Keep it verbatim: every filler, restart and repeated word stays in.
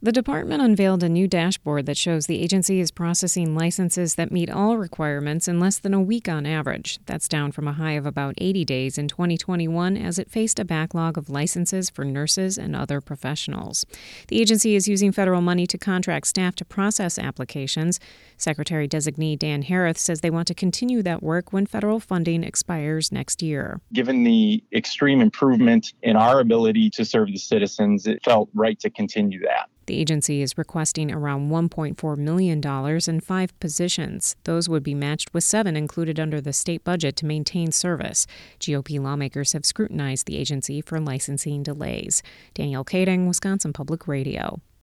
The department unveiled a new dashboard that shows the agency is processing licenses that meet all requirements in less than a week on average. That's down from a high of about eighty days in twenty twenty-one as it faced a backlog of licenses for nurses and other professionals. The agency is using federal money to contract staff to process applications. Secretary-designee Dan Hareth says they want to continue that work when federal funding expires next year. Given the extreme improvement in our ability to serve the citizens, it felt right to continue that. The agency is requesting around one point four million dollars in five positions. Those would be matched with seven included under the state budget to maintain service. G O P lawmakers have scrutinized the agency for licensing delays. Danielle Kading, Wisconsin Public Radio.